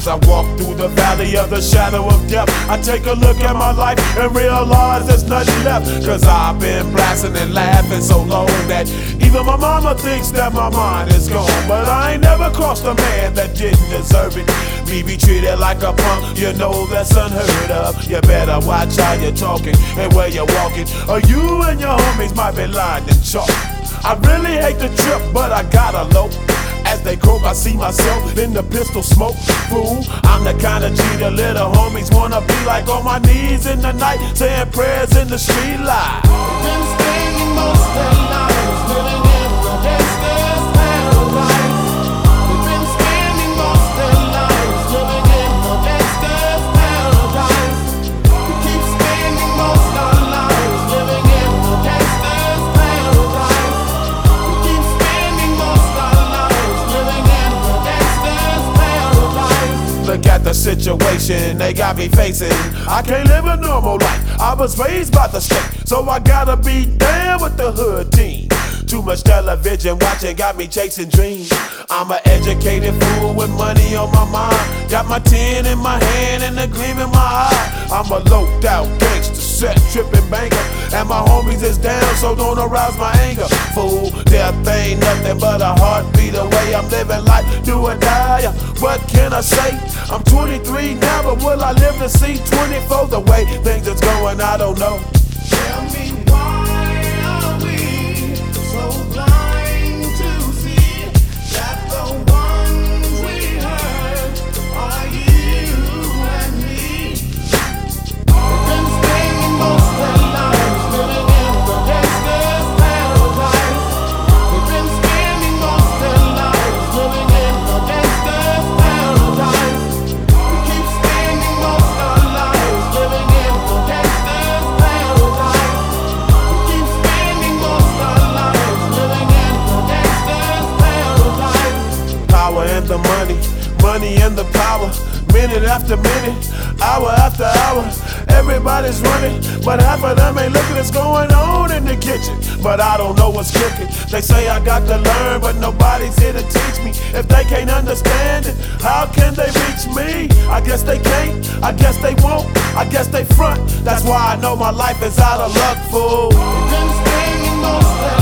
I walk through the valley of the shadow of death, I take a look at my life and realize there's nothing left. Cause I've been blasting and laughing so long that even my mama thinks that my mind is gone. But I ain't never crossed a man that didn't deserve it. Me be treated like a punk, you know that's unheard of. You better watch how you're talking and where you're walking, or you and your homies might be lined in chalk. I really hate the trip, but I gotta low. As they croak, I see myself in the pistol smoke. Fool, I'm the kind of G the little homies wanna be like, on my knees in the night, saying prayers in the street light. Been spending most of their lives living in the gangster's paradise. We've been spending most of their lives living in the gangster's paradise. We keep spending most of our lives living in the gangster's paradise. We keep spending most of our lives living in the gangster's paradise. Look at the situation they got me facing. I can't live a normal life. I was raised by the state, so I gotta be down with the hood team. Too much television watching got me chasing dreams. I'm an educated fool with money on my mind. Got my tin in my hand and a gleam in my eye. I'm a loped out gangster, set tripping banker, and my homies is down, so don't arouse my anger. Fool, death ain't nothing but a heartbeat away. I'm living life, do or die. What can I say? I'm 23 now, but will I live to see 24? The way things is going, I don't know. Tell me, why are we so blind to see that the ones we hurt are you and me? We've been spending most of our lives living in the gangster's paradise. We've been spending most of our lives living in the gangster's paradise. We keep spending most of our lives living in the gangster's paradise. We keep spending most of our lives living in the gangster's paradise. Power and the money, money and the power. Minute after minute, hour after hour, everybody's running, but half of them ain't looking what's going on in the kitchen. But I don't know what's cooking. They say I got to learn, but nobody's here to teach me. If they can't understand it, how can they reach me? I guess they can't, I guess they won't, I guess they front. That's why I know my life is out of luck, fool. We've been spending most of